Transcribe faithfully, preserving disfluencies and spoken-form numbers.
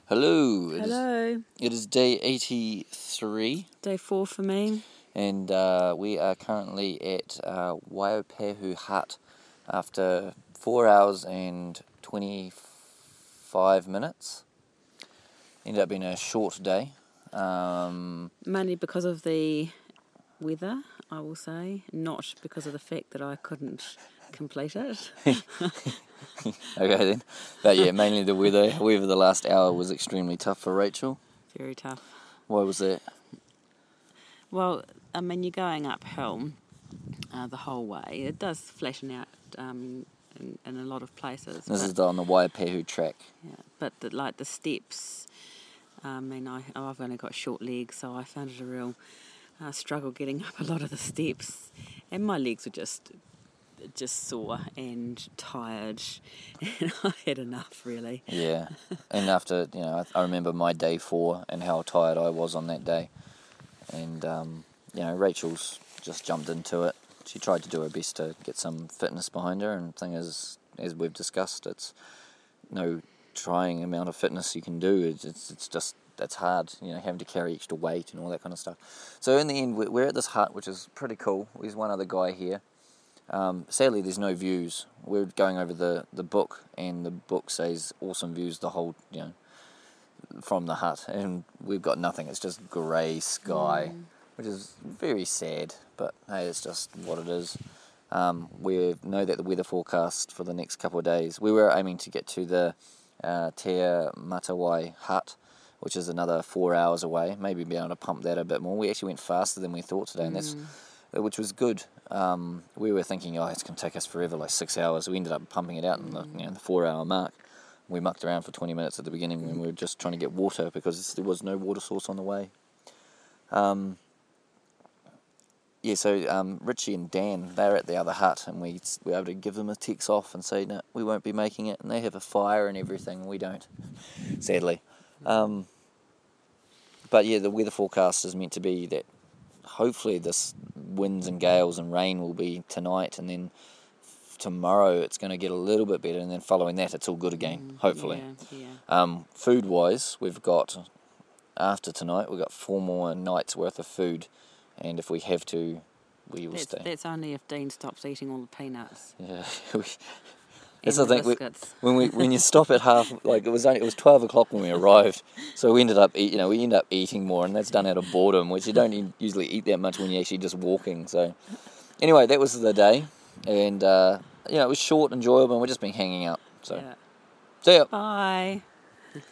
Hello. It Hello. Is, it is day eighty-three. Day four for me. And uh, we are currently at uh, Waipehu Hut after four hours and twenty-five minutes. Ended up being a short day. Um, Mainly because of the weather, I will say, not because of the fact that I couldn't complete it. okay then. But yeah, mainly the weather. However, the last hour was extremely tough for Rachel. Very tough. Why was that? Well, I mean, you're going uphill uh, the whole way. It does flatten out um, in, in a lot of places. This but, is on the Waipehu track. Yeah, but the, like the steps, I mean, I, I've only got short legs, so I found it a real uh, struggle getting up a lot of the steps. And my legs were just... just sore and tired, and I had enough, really. Yeah, and after, you know, I, I remember my day four and how tired I was on that day, and, um, you know, Rachel's just jumped into it. She tried to do her best to get some fitness behind her, and the thing is, as we've discussed, it's no trying amount of fitness you can do. It's, it's, it's just, it's hard, you know, having to carry extra weight and all that kind of stuff. So in the end, we're at this hut, which is pretty cool. There's one other guy here. Um, sadly, there's no views. We're going over the, the book, and the book says awesome views the whole, you know, from the hut, and we've got nothing. It's just grey sky, mm. which is very sad, but hey, it's just what it is. Um, we know that the weather forecast for the next couple of days, we were aiming to get to the uh, Te Matawai hut, which is another four hours away, maybe be able to pump that a bit more. We actually went faster than we thought today, and that's which was good. Um, we were thinking, oh, it's going to take us forever, like six hours. We ended up pumping it out in the, you know, the four-hour mark. We mucked around for twenty minutes at the beginning when we were just trying to get water because there was no water source on the way. Um, yeah, so um, Richie and Dan, they're at the other hut, and we we were able to give them a text off and say, no, we won't be making it, and they have a fire and everything, and we don't, sadly. Um, but yeah, the weather forecast is meant to be that hopefully this winds and gales and rain will be tonight, and then tomorrow it's going to get a little bit better, and then following that it's all good again, mm, hopefully. Yeah, yeah. Um, food-wise, we've got, after tonight, we've got four more nights worth of food, and if we have to, we will that's, stay. That's only if Dean stops eating all the peanuts. Yeah. That's the thing. We, when we when you stop at half, like it was only, it was twelve o'clock when we arrived, so we ended up eat, you know we ended up eating more, and that's done out of boredom, which you don't usually eat that much when you're actually just walking. So anyway, that was the day, and uh, you know it was short, enjoyable, and we've just been hanging out. So yeah. see ya. Bye.